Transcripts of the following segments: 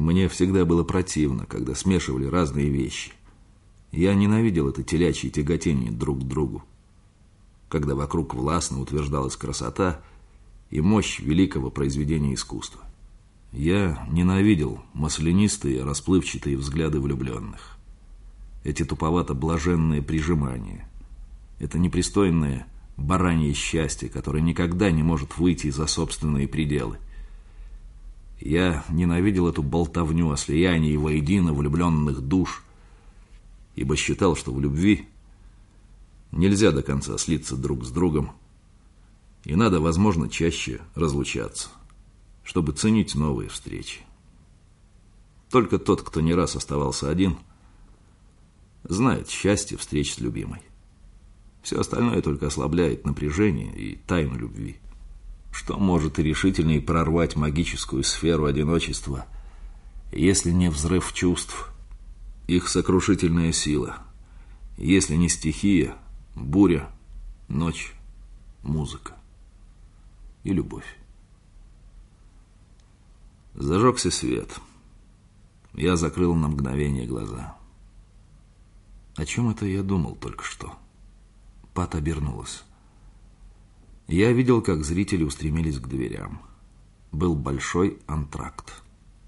Мне всегда было противно, когда смешивали разные вещи. Я ненавидел это телячье тяготение друг к другу, когда вокруг властно утверждалась красота и мощь великого произведения искусства. Я ненавидел маслянистые, расплывчатые взгляды влюбленных. Эти туповато-блаженные прижимания. Это непристойное баранье счастье, которое никогда не может выйти за собственные пределы. Я ненавидел эту болтовню о слиянии воедино влюбленных душ, ибо считал, что в любви нельзя до конца слиться друг с другом, и надо, возможно, чаще разлучаться, чтобы ценить новые встречи. Только тот, кто не раз оставался один, знает счастье встреч с любимой. Все остальное только ослабляет напряжение и тайну любви. Что может и решительнее прорвать магическую сферу одиночества, если не взрыв чувств, их сокрушительная сила, если не стихия, буря, ночь, музыка и любовь? Зажегся свет. Я закрыл на мгновение глаза. О чем это я думал только что? Пат обернулась. Я видел, как зрители устремились к дверям. Был большой антракт.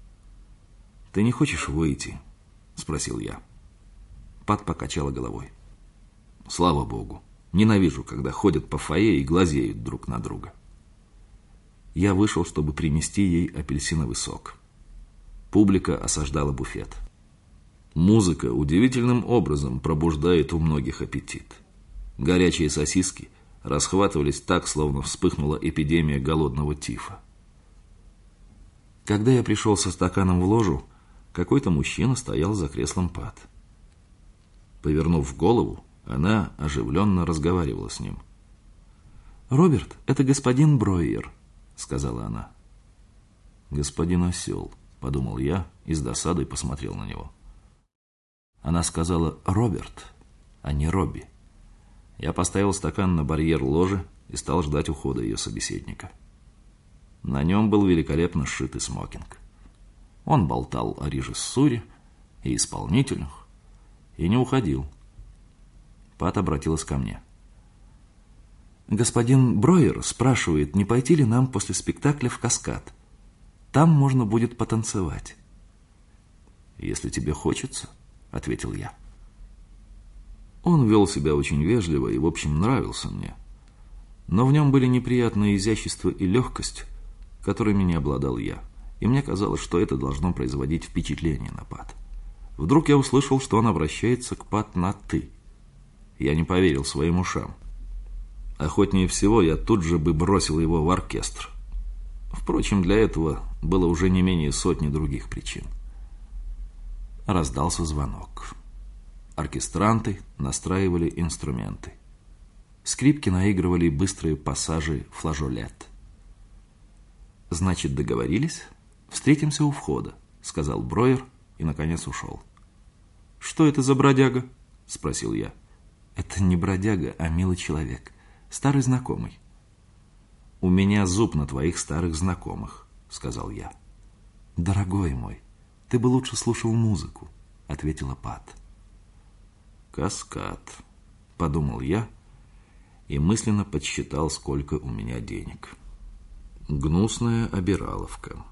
«Ты не хочешь выйти?» – спросил я. Пат покачала головой. «Слава Богу, ненавижу, когда ходят по фойе и глазеют друг на друга». Я вышел, чтобы принести ей апельсиновый сок. Публика осаждала буфет. Музыка удивительным образом пробуждает у многих аппетит. Горячие сосиски расхватывались так, словно вспыхнула эпидемия голодного тифа. Когда я пришел со стаканом в ложу, какой-то мужчина стоял за креслом Пат. Повернув голову, она оживленно разговаривала с ним. «Роберт, это господин Бройер», — сказала она. «Господин Осел», — подумал я и с досадой посмотрел на него. Она сказала «Роберт», а не «Робби». Я поставил стакан на барьер ложи и стал ждать ухода ее собеседника. На нем был великолепно сшитый смокинг. Он болтал о режиссуре и исполнителях и не уходил. Пат обратилась ко мне. «Господин Бройер спрашивает, не пойти ли нам после спектакля в «Каскад». Там можно будет потанцевать». «Если тебе хочется», — ответил я. Он вел себя очень вежливо и, в общем, нравился мне. Но в нем были неприятное изящество и легкость, которыми не обладал я, и мне казалось, что это должно производить впечатление на Пат. Вдруг я услышал, что он обращается к Пат на «ты». Я не поверил своим ушам. Охотнее всего я тут же бы бросил его в оркестр. Впрочем, для этого было уже не менее сотни других причин. Раздался звонок. Оркестранты настраивали инструменты. Скрипки наигрывали быстрые пассажи флажолет. «Значит, договорились? Встретимся у входа», — сказал Бройер и, наконец, ушел. «Что это за бродяга?» — спросил я. «Это не бродяга, а милый человек. Старый знакомый». «У меня зуб на твоих старых знакомых», — сказал я. «Дорогой мой, ты бы лучше слушал музыку», — ответила Пат. «Каскад», — подумал я и мысленно подсчитал, сколько у меня денег. Гнусная обираловка.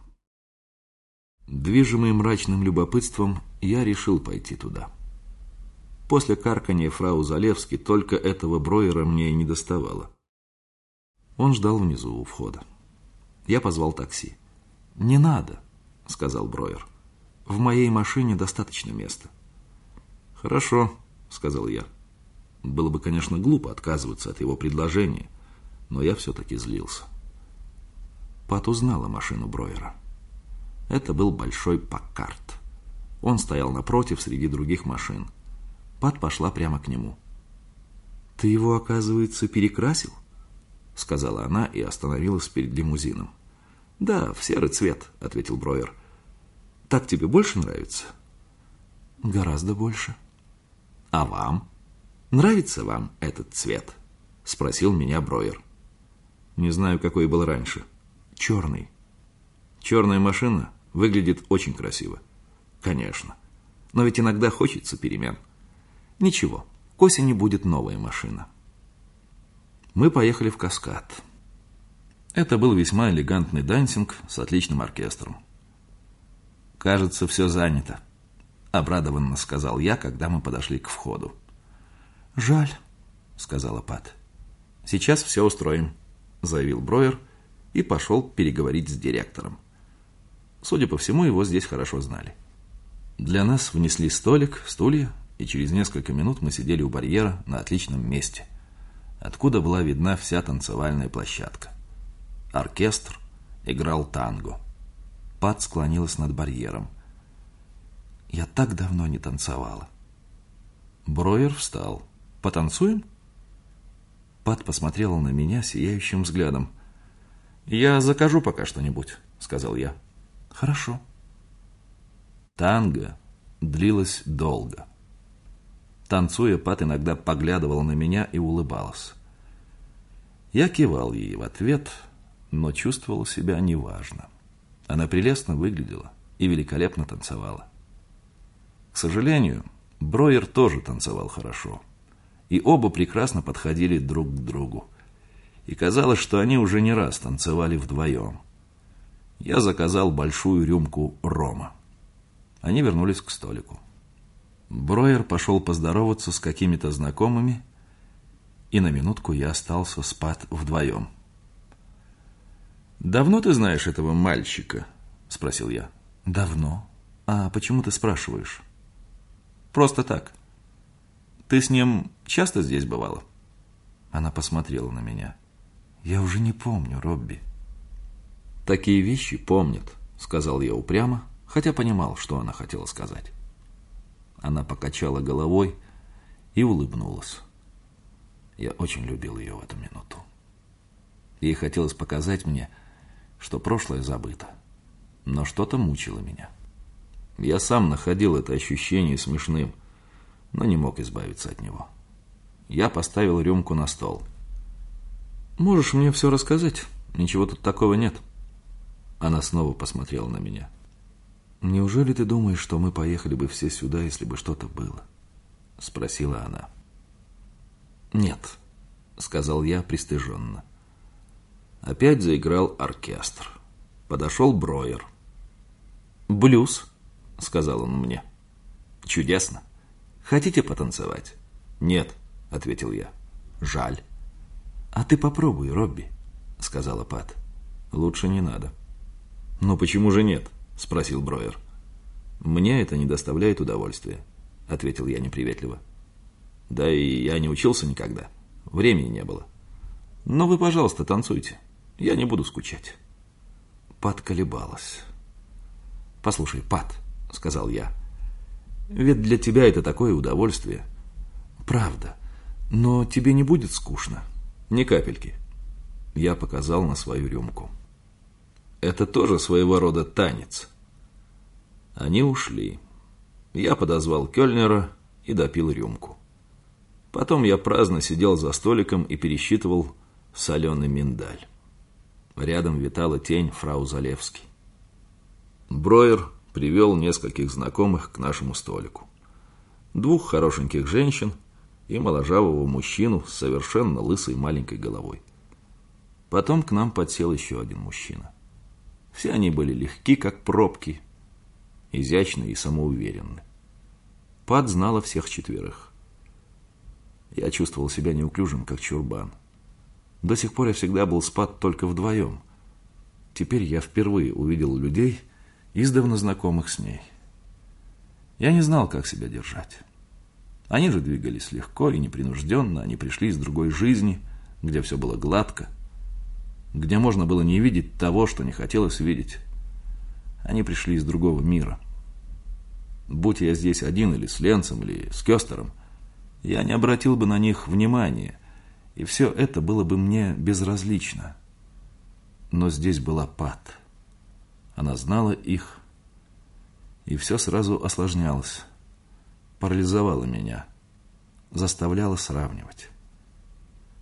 Движимый мрачным любопытством, я решил пойти туда. После карканья фрау Залевски только этого Бройера мне и не доставало. Он ждал внизу у входа. Я позвал такси. «Не надо», — сказал Бройер. «В моей машине достаточно места». «Хорошо», — сказал я. Было бы, конечно, глупо отказываться от его предложения, но я все-таки злился. Пат узнала машину Бройера. Это был большой Паккарт. Он стоял напротив среди других машин. Пат пошла прямо к нему. «Ты его, оказывается, перекрасил?» — сказала она и остановилась перед лимузином. «Да, в серый цвет», — ответил Бройер. «Так тебе больше нравится?» «Гораздо больше». «А вам? Нравится вам этот цвет?» — спросил меня Бройер. «Не знаю, какой был раньше». «Черный». «Черная машина?» Выглядит очень красиво. Конечно. Но ведь иногда хочется перемен. Ничего, к осени будет новая машина. Мы поехали в «Каскад». Это был весьма элегантный дансинг с отличным оркестром. «Кажется, все занято», — обрадованно сказал я, когда мы подошли к входу. «Жаль», — сказала Пат. «Сейчас все устроим», — заявил Броер и пошел переговорить с директором. Судя по всему, его здесь хорошо знали. Для нас внесли столик, стулья, и через несколько минут мы сидели у барьера на отличном месте, откуда была видна вся танцевальная площадка. Оркестр играл танго. Пат склонилась над барьером. Я так давно не танцевала. Броер встал. «Потанцуем?» Пат посмотрела на меня сияющим взглядом. «Я закажу пока что-нибудь», — сказал я. «Хорошо». Танго длилось долго. Танцуя, Пат иногда поглядывала на меня и улыбалась. Я кивал ей в ответ, но чувствовал себя неважно. Она прелестно выглядела и великолепно танцевала. К сожалению, Броер тоже танцевал хорошо. И оба прекрасно подходили друг к другу. И казалось, что они уже не раз танцевали вдвоем. Я заказал большую рюмку рома. Они вернулись к столику. Броер пошел поздороваться с какими-то знакомыми, и на минутку я остался с Пат вдвоем. «Давно ты знаешь этого мальчика?» – спросил я. «Давно. А почему ты спрашиваешь?» «Просто так. Ты с ним часто здесь бывала?» Она посмотрела на меня. «Я уже не помню, Робби». «Такие вещи помнят», — сказал я упрямо, хотя понимал, что она хотела сказать. Она покачала головой и улыбнулась. Я очень любил ее в эту минуту. Ей хотелось показать мне, что прошлое забыто, но что-то мучило меня. Я сам находил это ощущение смешным, но не мог избавиться от него. Я поставил рюмку на стол. «Можешь мне все рассказать? Ничего тут такого нет». Она снова посмотрела на меня. «Неужели ты думаешь, что мы поехали бы все сюда, если бы что-то было?» Спросила она. «Нет», — сказал я пристыженно. Опять заиграл оркестр. Подошел Броер. «Блюз», — сказал он мне. «Чудесно. Хотите потанцевать?» «Нет», — ответил я. «Жаль». «А ты попробуй, Робби», — сказала Пат. «Лучше не надо». «Ну почему же нет?» — спросил Броер. «Мне это не доставляет удовольствия», — ответил я неприветливо. «Да и я не учился никогда. Времени не было. Но вы, пожалуйста, танцуйте. Я не буду скучать». Пат колебалась. «Послушай, Пат», — сказал я, — «ведь для тебя это такое удовольствие». «Правда. Но тебе не будет скучно?» «Ни капельки». Я показал на свою рюмку. «Это тоже своего рода танец». Они ушли. Я подозвал кельнера и допил рюмку. Потом я праздно сидел за столиком и пересчитывал соленый миндаль. Рядом витала тень фрау Залевски. Броер привел нескольких знакомых к нашему столику. 2 хорошеньких женщин и моложавого мужчину с совершенно лысой маленькой головой. Потом к нам подсел еще один мужчина. Все они были легки, как пробки, изящны и самоуверенны. Пат знала всех 4. Я чувствовал себя неуклюжим, как чурбан. До сих пор я всегда был с Пат только вдвоем. Теперь я впервые увидел людей, издавна знакомых с ней. Я не знал, как себя держать. Они же двигались легко и непринужденно, они пришли из другой жизни, где все было гладко, где можно было не видеть того, что не хотелось видеть. Они пришли из другого мира. Будь я здесь один или с Ленцем, или с Кёстером, я не обратил бы на них внимания, и все это было бы мне безразлично. Но здесь была Пат. Она знала их, и все сразу осложнялось, парализовало меня, заставляло сравнивать.